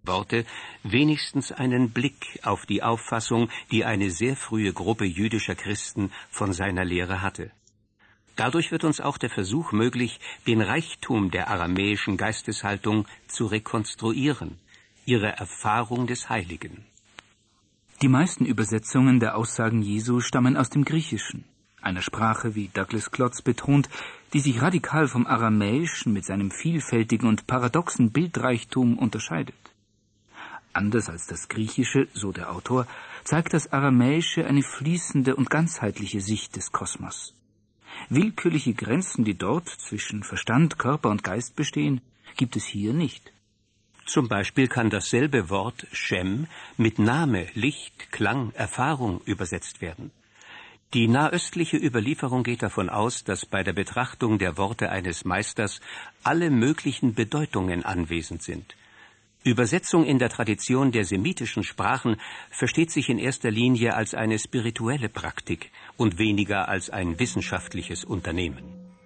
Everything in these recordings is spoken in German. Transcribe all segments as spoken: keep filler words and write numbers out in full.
Worte wenigstens einen Blick auf die Auffassung, die eine sehr frühe Gruppe jüdischer Christen von seiner Lehre hatte. Dadurch wird uns auch der Versuch möglich, den Reichtum der aramäischen Geisteshaltung zu rekonstruieren, ihre Erfahrung des Heiligen. Die meisten Übersetzungen der Aussagen Jesu stammen aus dem Griechischen, einer Sprache, wie Douglas Klotz betont, die sich radikal vom Aramäischen mit seinem vielfältigen und paradoxen Bildreichtum unterscheidet. Anders als das Griechische, so der Autor, zeigt das Aramäische eine fließende und ganzheitliche Sicht des Kosmos. Willkürliche Grenzen, die dort zwischen Verstand, Körper und Geist bestehen, gibt es hier nicht. Zum Beispiel kann dasselbe Wort Shem mit Name, Licht, Klang, Erfahrung übersetzt werden. Die nahöstliche Überlieferung geht davon aus, dass bei der Betrachtung der Worte eines Meisters alle möglichen Bedeutungen anwesend sind. Übersetzung in der Tradition der semitischen Sprachen versteht sich in erster Linie als eine spirituelle Praktik und weniger als ein wissenschaftliches Unternehmen.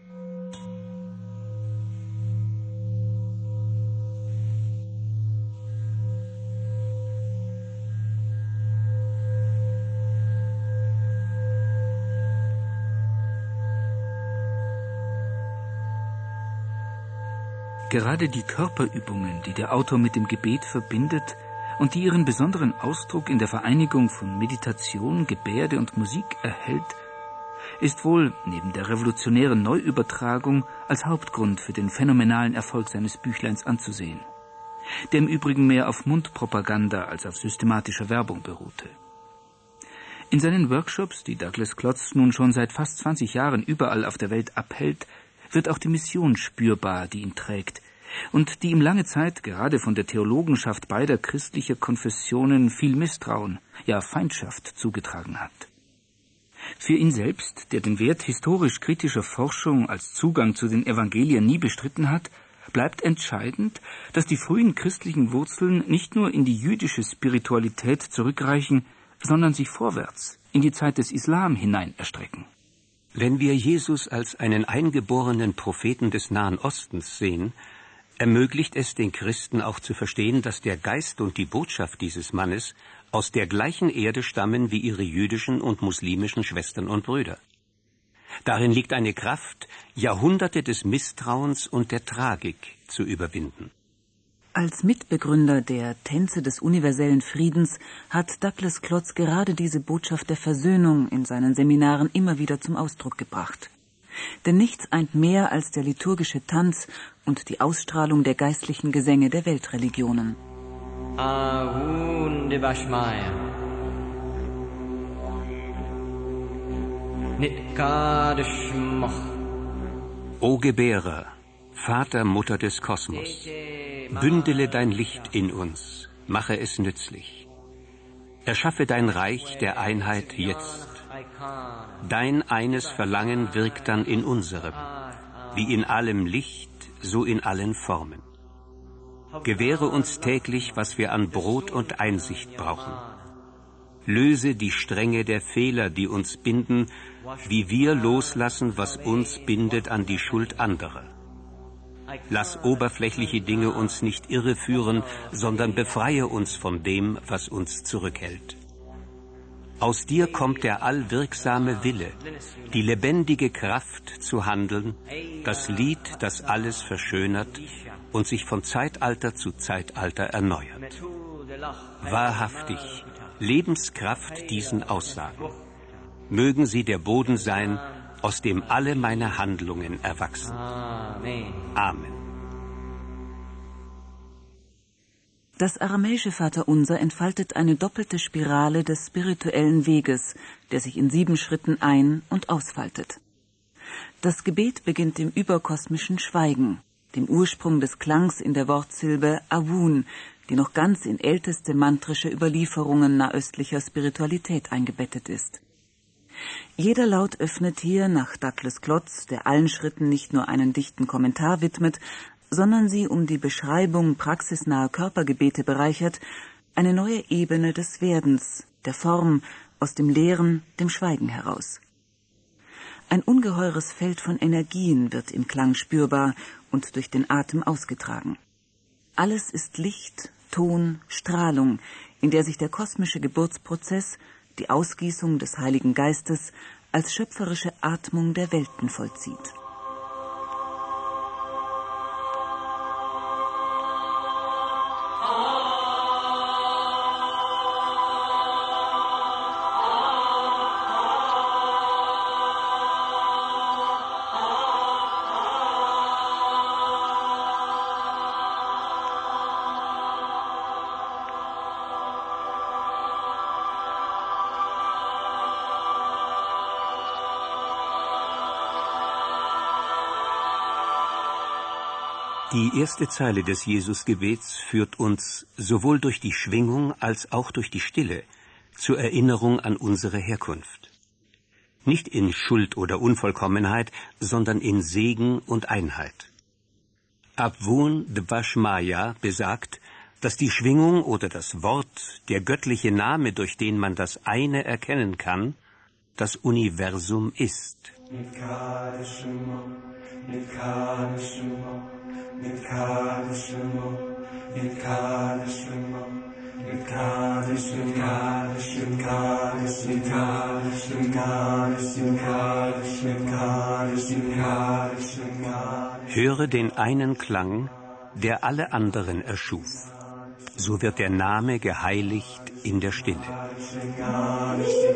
Gerade die Körperübungen, die der Autor mit dem Gebet verbindet und die ihren besonderen Ausdruck in der Vereinigung von Meditation, Gebärde und Musik erhält, ist wohl neben der revolutionären Neuübertragung als Hauptgrund für den phänomenalen Erfolg seines Büchleins anzusehen, der im Übrigen mehr auf Mundpropaganda als auf systematischer Werbung beruhte. In seinen Workshops, die Douglas Klotz nun schon seit fast zwanzig Jahren überall auf der Welt abhält, wird auch die Mission spürbar, die ihn trägt und die ihm lange Zeit gerade von der Theologenschaft beider christlicher Konfessionen viel Misstrauen, ja Feindschaft zugetragen hat. Für ihn selbst, der den Wert historisch-kritischer Forschung als Zugang zu den Evangelien nie bestritten hat, bleibt entscheidend, dass die frühen christlichen Wurzeln nicht nur in die jüdische Spiritualität zurückreichen, sondern sich vorwärts in die Zeit des Islam hinein erstrecken. Wenn wir Jesus als einen eingeborenen Propheten des Nahen Ostens sehen, ermöglicht es den Christen auch zu verstehen, dass der Geist und die Botschaft dieses Mannes aus der gleichen Erde stammen wie ihre jüdischen und muslimischen Schwestern und Brüder. Darin liegt eine Kraft, Jahrhunderte des Misstrauens und der Tragik zu überwinden. Als Mitbegründer der Tänze des universellen Friedens hat Douglas Klotz gerade diese Botschaft der Versöhnung in seinen Seminaren immer wieder zum Ausdruck gebracht. Denn nichts eint mehr als der liturgische Tanz und die Ausstrahlung der geistlichen Gesänge der Weltreligionen. O Gebärer, Vater, Mutter des Kosmos, bündele dein Licht in uns, mache es nützlich. Erschaffe dein Reich der Einheit jetzt. Dein eines Verlangen wirkt dann in unserem, wie in allem Licht, so in allen Formen. Gewähre uns täglich, was wir an Brot und Einsicht brauchen. Löse die Stränge der Fehler, die uns binden, wie wir loslassen, was uns bindet an die Schuld anderer. Lass oberflächliche Dinge uns nicht irreführen, sondern befreie uns von dem, was uns zurückhält. Aus dir kommt der allwirksame Wille, die lebendige Kraft zu handeln, das Lied, das alles verschönert und sich von Zeitalter zu Zeitalter erneuert. Wahrhaftig, Lebenskraft diesen Aussagen. Mögen sie der Boden sein, aus dem alle meine Handlungen erwachsen. Amen. Das aramäische Vaterunser entfaltet eine doppelte Spirale des spirituellen Weges, der sich in sieben Schritten ein- und ausfaltet. Das Gebet beginnt im überkosmischen Schweigen, dem Ursprung des Klangs in der Wortsilbe Awun, die noch ganz in älteste mantrische Überlieferungen nahöstlicher Spiritualität eingebettet ist. Jeder Laut öffnet hier, nach Douglas Klotz, der allen Schritten nicht nur einen dichten Kommentar widmet, sondern sie um die Beschreibung praxisnaher Körpergebete bereichert, eine neue Ebene des Werdens, der Form, aus dem Leeren, dem Schweigen heraus. Ein ungeheures Feld von Energien wird im Klang spürbar und durch den Atem ausgetragen. Alles ist Licht, Ton, Strahlung, in der sich der kosmische Geburtsprozess, die Ausgießung des Heiligen Geistes, als schöpferische Atmung der Welten vollzieht. Die erste Zeile des Jesusgebets führt uns sowohl durch die Schwingung als auch durch die Stille zur Erinnerung an unsere Herkunft. Nicht in Schuld oder Unvollkommenheit, sondern in Segen und Einheit. Abwun Dvashmaya besagt, dass die Schwingung oder das Wort, der göttliche Name, durch den man das eine erkennen kann, das Universum ist. Höre den einen Klang, der alle anderen erschuf. So wird der Name geheiligt in der Stille.